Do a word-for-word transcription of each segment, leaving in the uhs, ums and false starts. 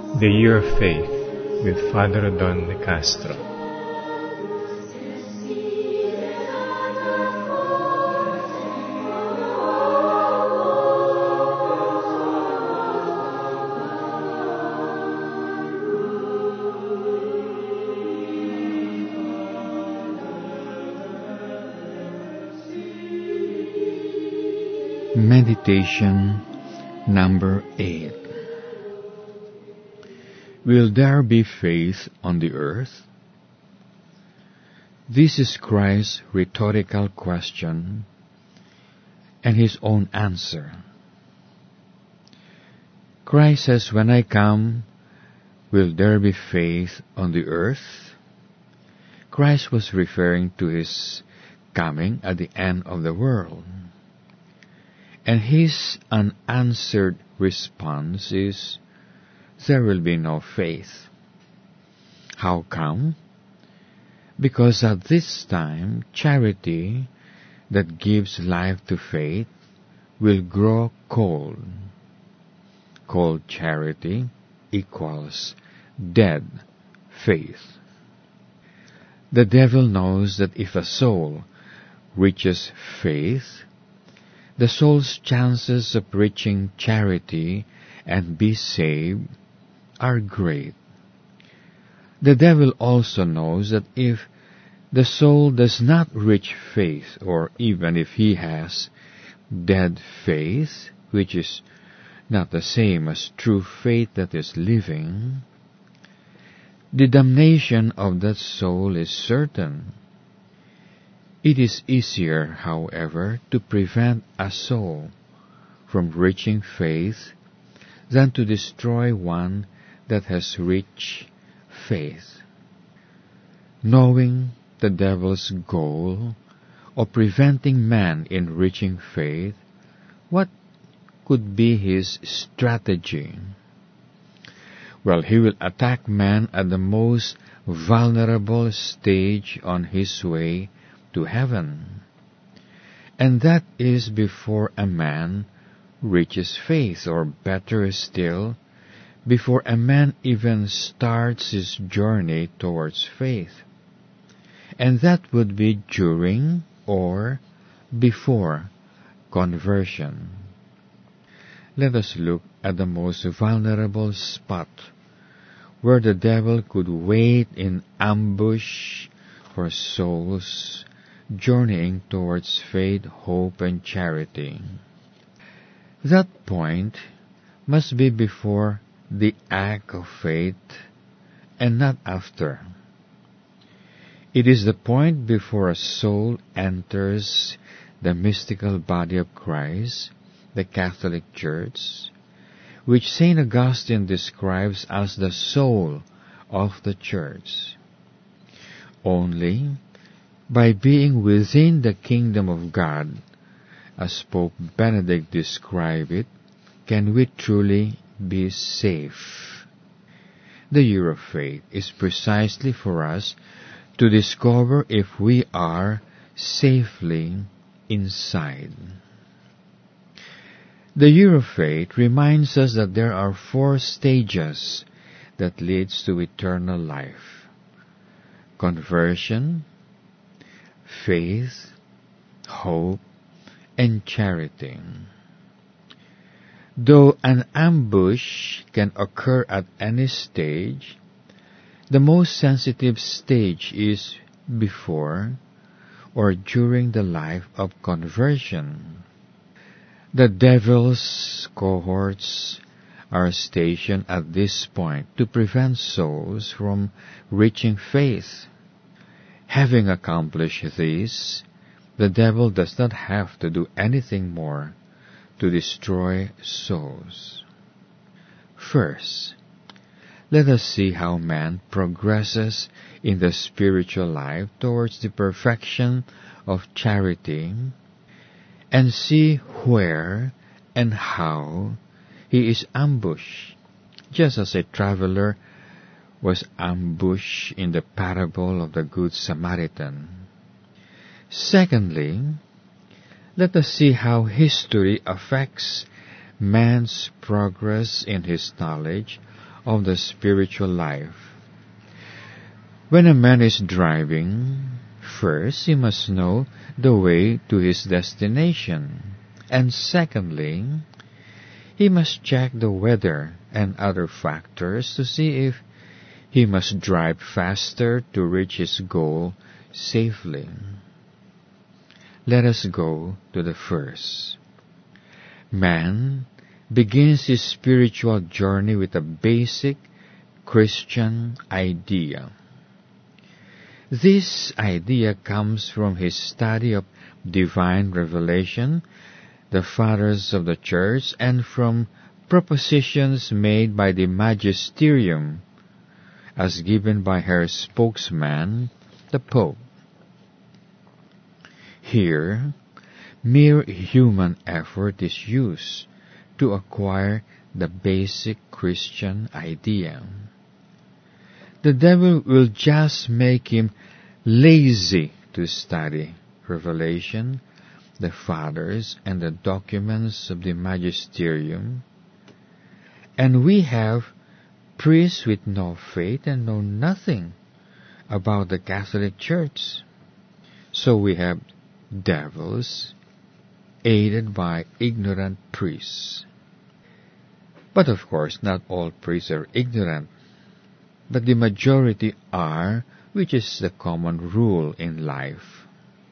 The Year of Faith with Father Don De Castro. Meditation number eight. Will there be faith on the earth? This is Christ's rhetorical question and his own answer. Christ says, "When I come, will there be faith on the earth?" Christ was referring to his coming at the end of the world. And his unanswered response is, there will be no faith. How come? Because at this time, charity that gives life to faith will grow cold. Cold charity equals dead faith. The devil knows that if a soul reaches faith, the soul's chances of reaching charity and be saved are great. The devil also knows that if the soul does not reach faith, or even if he has dead faith, which is not the same as true faith that is living, the damnation of that soul is certain. It is easier, however, to prevent a soul from reaching faith than to destroy one that has reached faith. Knowing the devil's goal of preventing man in reaching faith, what could be his strategy? Well, he will attack man at the most vulnerable stage on his way to heaven. And that is before a man reaches faith, or better still, before a man even starts his journey towards faith. And that would be during or before conversion. Let us look at the most vulnerable spot where the devil could wait in ambush for souls journeying towards faith, hope, and charity. That point must be before the act of faith and not after. It is the point before a soul enters the mystical body of Christ, the Catholic Church, which Saint Augustine describes as the soul of the Church. Only by being within the kingdom of God, as Pope Benedict described it, can we truly be safe. The Year of Faith is precisely for us to discover if we are safely inside. The Year of Faith reminds us that there are four stages that leads to eternal life: conversion, faith, hope, and charity. Though an ambush can occur at any stage, the most sensitive stage is before or during the life of conversion. The devil's cohorts are stationed at this point to prevent souls from reaching faith. Having accomplished this, the devil does not have to do anything more to destroy souls. First, let us see how man progresses in the spiritual life towards the perfection of charity, and see where and how he is ambushed, just as a traveler was ambushed in the parable of the Good Samaritan. Secondly, let us see how history affects man's progress in his knowledge of the spiritual life. When a man is driving, first he must know the way to his destination, and secondly, he must check the weather and other factors to see if he must drive faster to reach his goal safely. Let us go to the first. Man begins his spiritual journey with a basic Christian idea. This idea comes from his study of divine revelation, the fathers of the Church, and from propositions made by the magisterium, as given by her spokesman, the Pope. Here, mere human effort is used to acquire the basic Christian idea. The devil will just make him lazy to study Revelation, the Fathers, and the documents of the Magisterium. And we have priests with no faith and know nothing about the Catholic Church. So we have devils aided by ignorant priests. But of course, not all priests are ignorant, but the majority are, which is the common rule in life.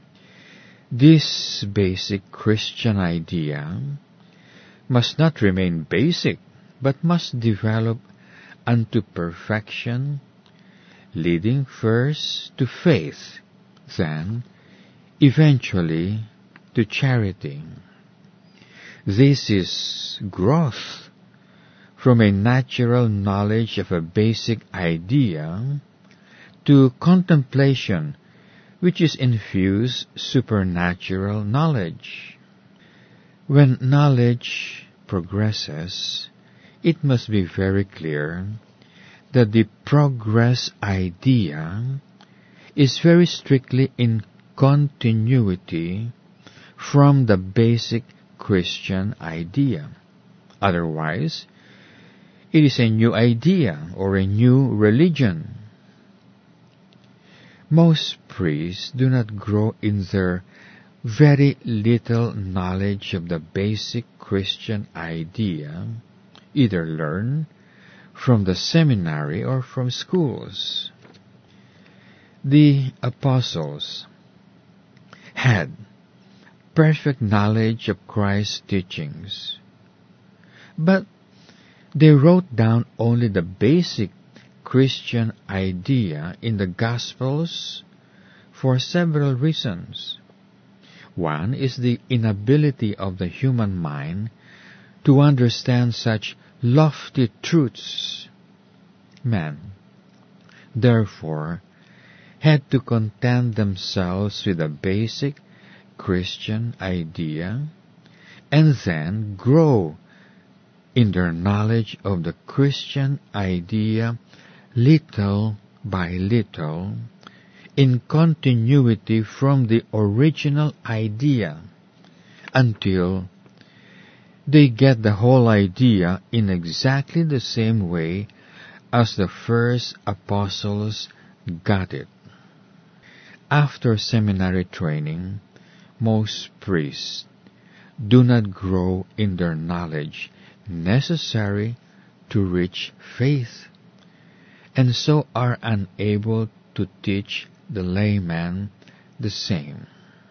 This basic Christian idea must not remain basic, but must develop unto perfection, leading first to faith, then eventually to charity. This is growth from a natural knowledge of a basic idea to contemplation, which is infused supernatural knowledge. When knowledge progresses, it must be very clear that the progress idea is very strictly in continuity from the basic Christian idea. Otherwise, it is a new idea or a new religion. Most priests do not grow in their very little knowledge of the basic Christian idea, either learn from the seminary or from schools. The apostles had perfect knowledge of Christ's teachings, but they wrote down only the basic Christian idea in the Gospels for several reasons. One is the inability of the human mind to understand such lofty truths. Men, therefore, had to content themselves with a basic Christian idea and then grow in their knowledge of the Christian idea little by little, in continuity from the original idea, until they get the whole idea in exactly the same way as the first apostles got it. After seminary training, most priests do not grow in their knowledge necessary to reach faith, and so are unable to teach the layman the same.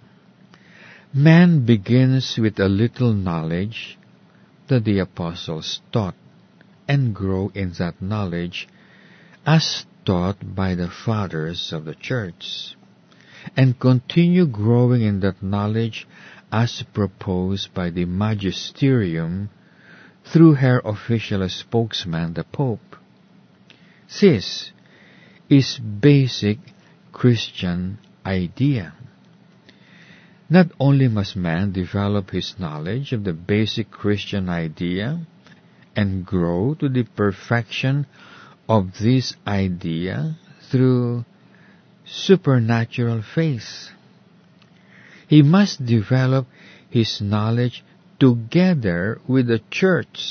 Man begins with a little knowledge that the apostles taught, and grow in that knowledge as taught by the fathers of the church, and continue growing in that knowledge as proposed by the magisterium through her official spokesman, the Pope. This is basic Christian idea. Not only must man develop his knowledge of the basic Christian idea and grow to the perfection of this idea through supernatural faith, he must develop his knowledge together with the church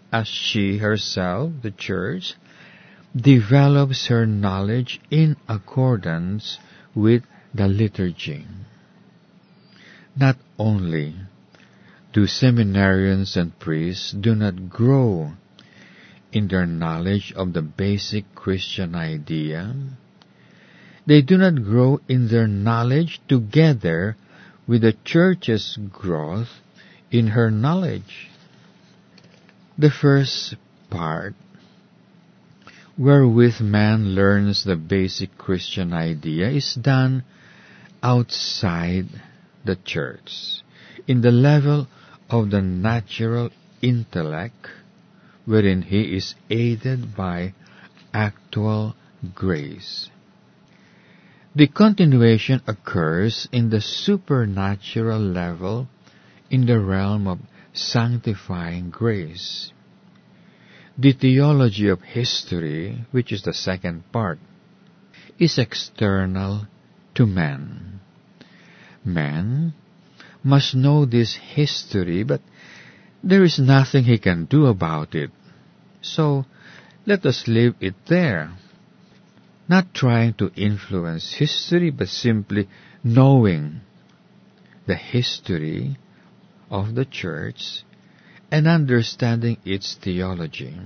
as she herself, the church, develops her knowledge in accordance with the liturgy. Not only do seminarians and priests do not grow in their knowledge of the basic Christian idea, they do not grow in their knowledge together with the church's growth in her knowledge. The first part, wherewith man learns the basic Christian idea, is done outside the church, in the level of the natural intellect, wherein he is aided by actual grace. The continuation occurs in the supernatural level, in the realm of sanctifying grace. The theology of history, which is the second part, is external to man. Man must know this history, but there is nothing he can do about it. So, let us leave it there. Not trying to influence history, but simply knowing the history of the church and understanding its theology.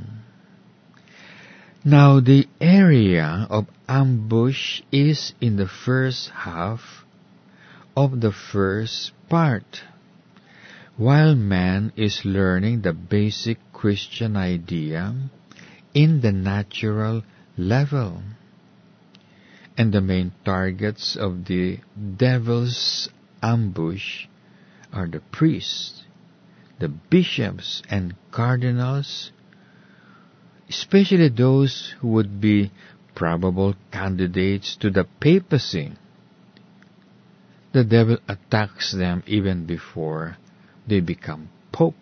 Now, the area of ambush is in the first half of the first part, while man is learning the basic Christian idea in the natural level. And the main targets of the devil's ambush are the priests, the bishops and cardinals, especially those who would be probable candidates to the papacy. The devil attacks them even before they become pope.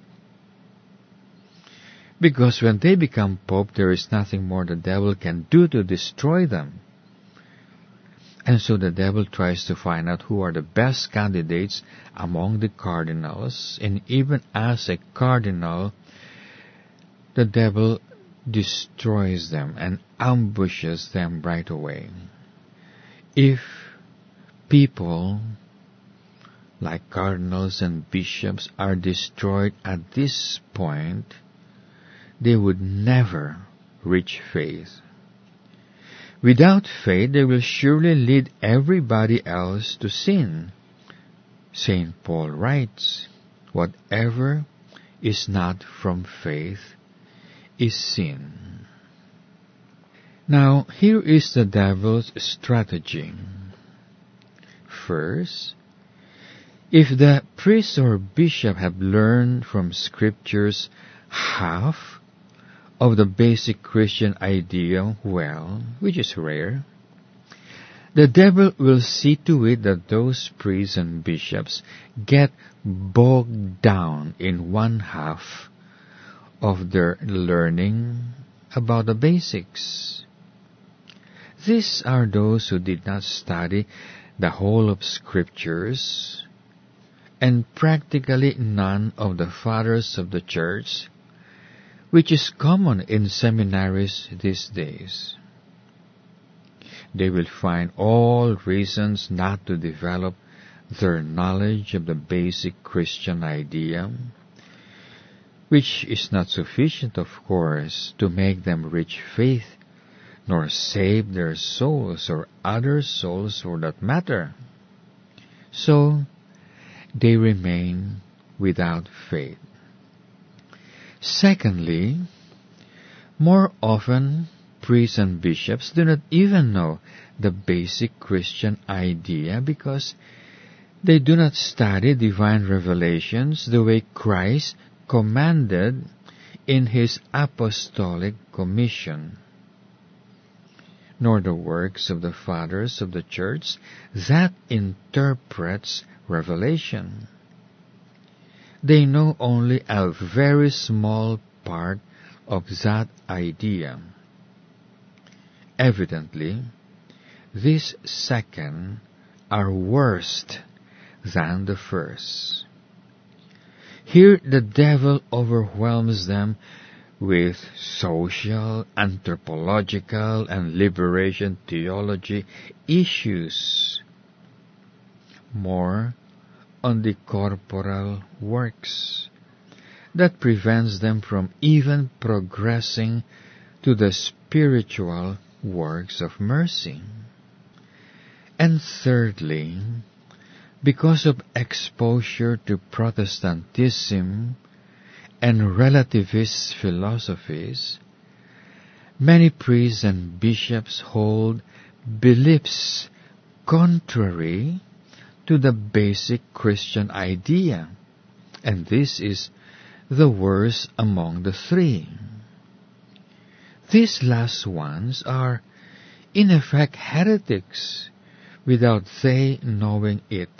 Because when they become pope, there is nothing more the devil can do to destroy them. And so the devil tries to find out who are the best candidates among the cardinals, and even as a cardinal, the devil destroys them and ambushes them right away. If people like cardinals and bishops are destroyed at this point, they would never reach faith. Without faith, they will surely lead everybody else to sin. Saint Paul writes, "Whatever is not from faith is sin." Now, here is the devil's strategy. First, if the priest or bishop have learned from Scriptures half of the basic Christian idea well, which is rare, the devil will see to it that those priests and bishops get bogged down in one half of their learning about the basics. These are those who did not study the whole of Scriptures, and practically none of the fathers of the church, which is common in seminaries these days. They will find all reasons not to develop their knowledge of the basic Christian idea, which is not sufficient, of course, to make them reach faith, nor save their souls or other souls for that matter. So, they remain without faith. Secondly, more often, priests and bishops do not even know the basic Christian idea because they do not study divine revelations the way Christ commanded in his apostolic commission, nor the works of the fathers of the church that interprets revelation. They know only a very small part of that idea. Evidently, these second are worse than the first. Here the devil overwhelms them with social, anthropological, and liberation theology issues, more on the corporal works that prevents them from even progressing to the spiritual works of mercy. And thirdly, because of exposure to Protestantism and relativist philosophies, many priests and bishops hold beliefs contrary to the basic Christian idea, and this is the worst among the three. These last ones are, in effect, heretics without they knowing it.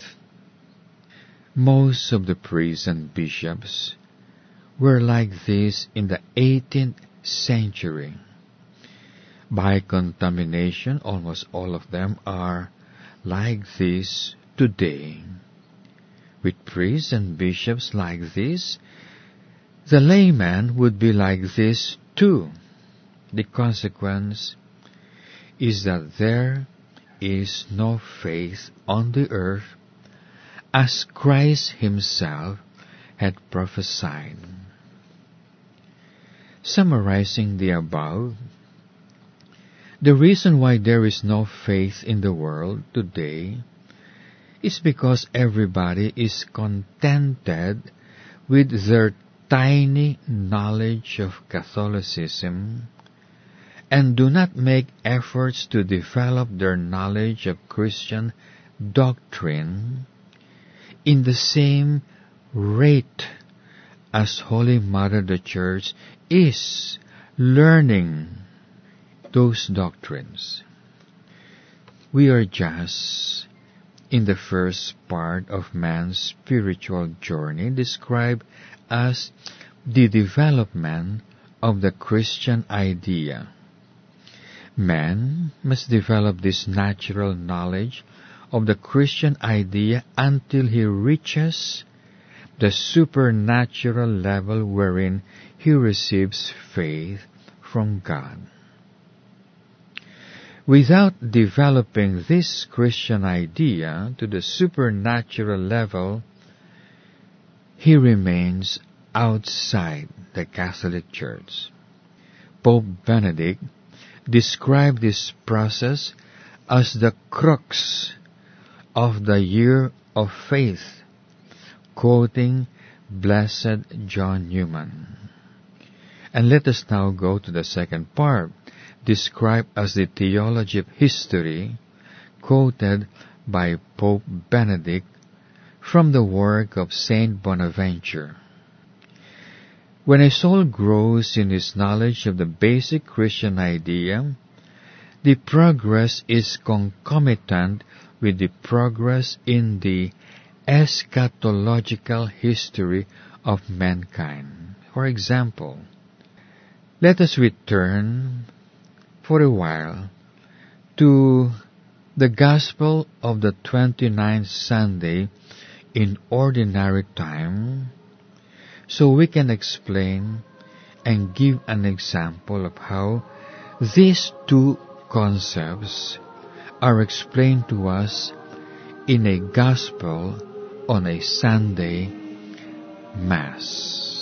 Most of the priests and bishops were like this in the eighteenth century. By contamination, almost all of them are like this today. With priests and bishops like this, the layman would be like this too. The consequence is that there is no faith on the earth, as Christ himself had prophesied. Summarizing the above, the reason why there is no faith in the world today is because everybody is contented with their tiny knowledge of Catholicism and do not make efforts to develop their knowledge of Christian doctrine in the same rate as Holy Mother the Church is learning those doctrines. We are just in the first part of man's spiritual journey, described as the development of the Christian idea. Man must develop this natural knowledge of the Christian idea until he reaches the supernatural level wherein he receives faith from God. Without developing this Christian idea to the supernatural level, he remains outside the Catholic Church. Pope Benedict described this process as the crux of the year of faith, quoting Blessed John Newman. And let us now go to the second part, described as the theology of history, quoted by Pope Benedict from the work of Saint Bonaventure. When a soul grows in his knowledge of the basic Christian idea, the progress is concomitant with the progress in the eschatological history of mankind. For example, let us return for a while to the Gospel of the twenty-ninth Sunday in Ordinary Time, so we can explain and give an example of how these two concepts are explained to us in a Gospel on a Sunday Mass.